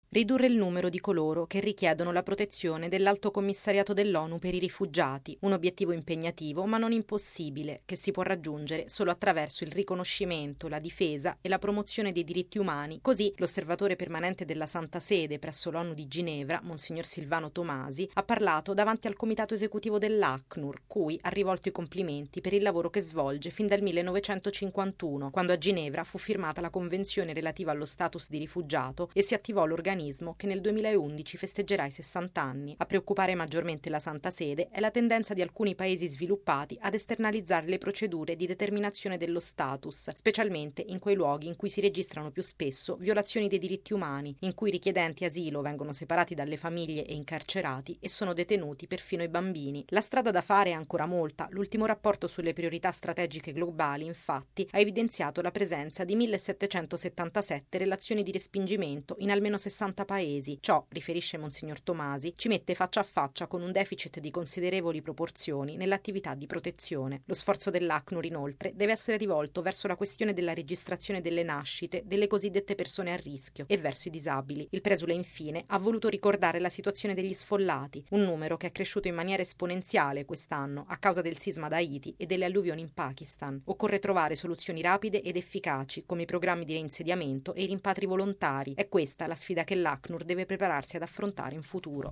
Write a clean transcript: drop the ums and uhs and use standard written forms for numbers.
Ridurre il numero di coloro che richiedono la protezione dell'Alto Commissariato dell'ONU per i rifugiati, un obiettivo impegnativo ma non impossibile, che si può raggiungere solo attraverso il riconoscimento, la difesa e la promozione dei diritti umani. Così l'osservatore permanente della Santa Sede presso l'ONU di Ginevra, Monsignor Silvano Tomasi, ha parlato davanti al comitato esecutivo dell'ACNUR, cui ha rivolto i complimenti per il lavoro che svolge fin dal 1951, quando a Ginevra fu firmata la convenzione relativa allo status di rifugiato e si attivò l'organismo che nel 2011 festeggerà i 60 anni. A preoccupare maggiormente la Santa Sede è la tendenza di alcuni paesi sviluppati ad esternalizzare le procedure di determinazione dello status, specialmente in quei luoghi in cui si registrano più spesso violazioni dei diritti umani, in cui i richiedenti asilo vengono separati dalle famiglie e incarcerati e sono detenuti perfino i bambini. La strada da fare è ancora molta. L'ultimo rapporto sulle priorità strategiche globali, infatti, ha evidenziato la presenza di 1777 relazioni di respingimento in almeno 60 paesi. Ciò, riferisce Monsignor Tomasi, ci mette faccia a faccia con un deficit di considerevoli proporzioni nell'attività di protezione. Lo sforzo dell'ACNUR, inoltre, deve essere rivolto verso la questione della registrazione delle nascite delle cosiddette persone a rischio e verso i disabili. Il presule, infine, ha voluto ricordare la situazione degli sfollati, un numero che è cresciuto in maniera esponenziale quest'anno a causa del sisma d'Haiti e delle alluvioni in Pakistan. Occorre trovare soluzioni rapide ed efficaci, come i programmi di reinsediamento e i rimpatri volontari. È questa la sfida che l'ACNUR deve prepararsi ad affrontare in futuro.